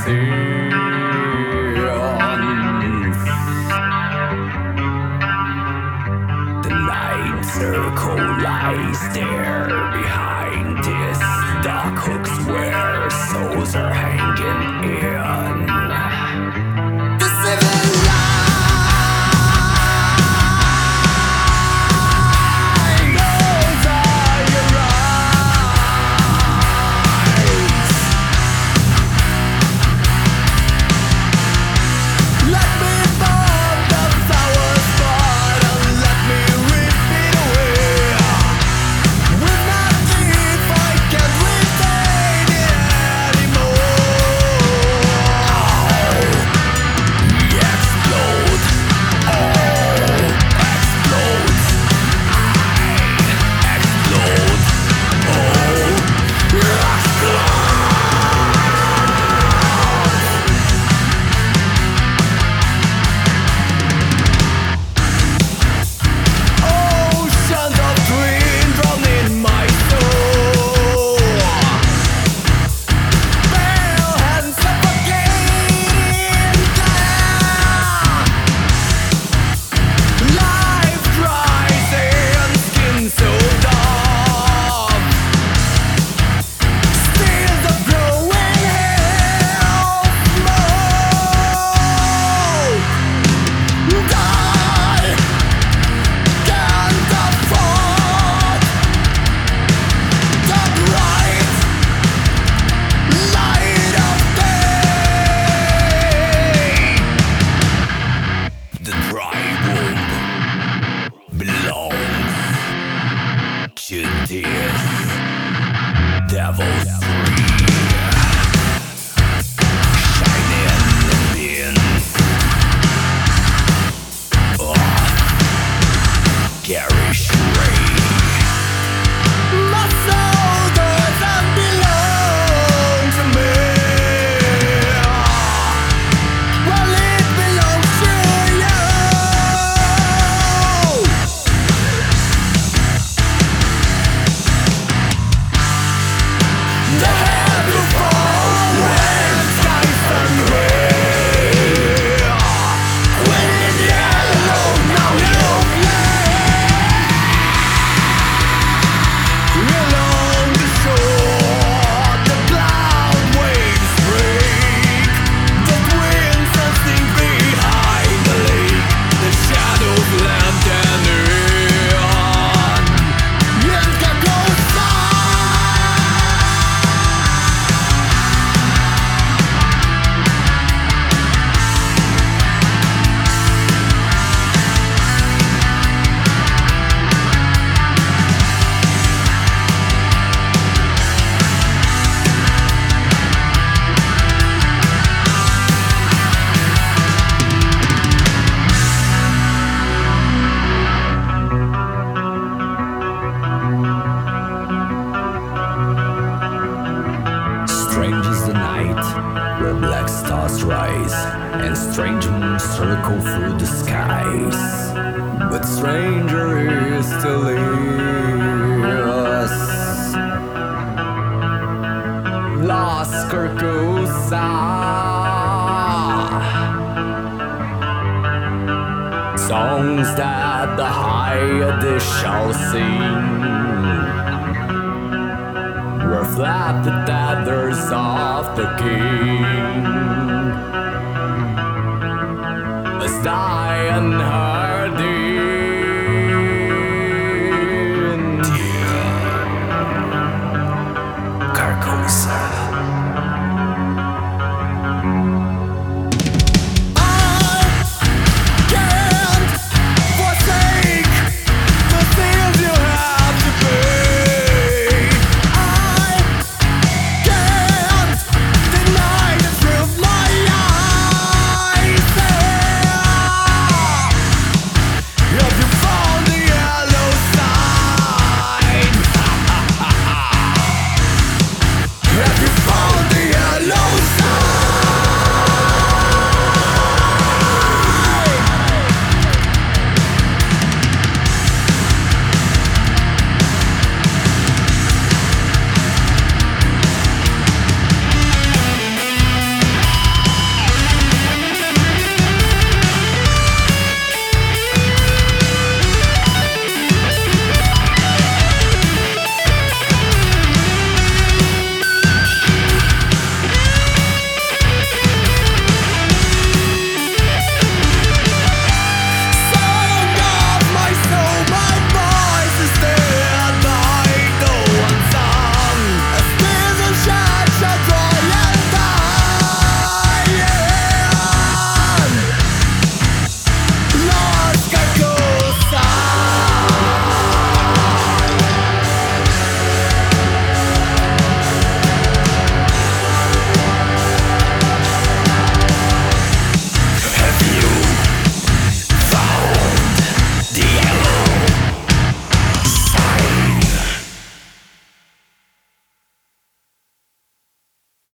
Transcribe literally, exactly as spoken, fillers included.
The night circle lies there behind this dark hooks where souls are hanging in. The civil line, those are your eyes. Let me burn the flowers, but let me rip it away. With my teeth, I can't retain it anymore. Explode, all explodes. I explode, all explode. Oceans of dreams drown in my soul. Pale hands suffocating down. Life dries in skin so dark. Steals of growing hell smoke. Die. Can't afford the bright light of day. The dry womb belongs to this devil's tree. Shining beams of garish ray. My soul doesn't belong to me. Well, it belongs to you. The heavy fall when skies turn gray. When in yellow, now you along the shore, the cloud waves break. The winds that sink behind the lake. The shadows land and neon. Jędrka kosa. Strange is the night where black stars rise and strange moons circle through the skies. But stranger is still us. Las Carcosa. Songs that the higher shall sing. Reflect the tethers of the king. As die unheard in Carcosa.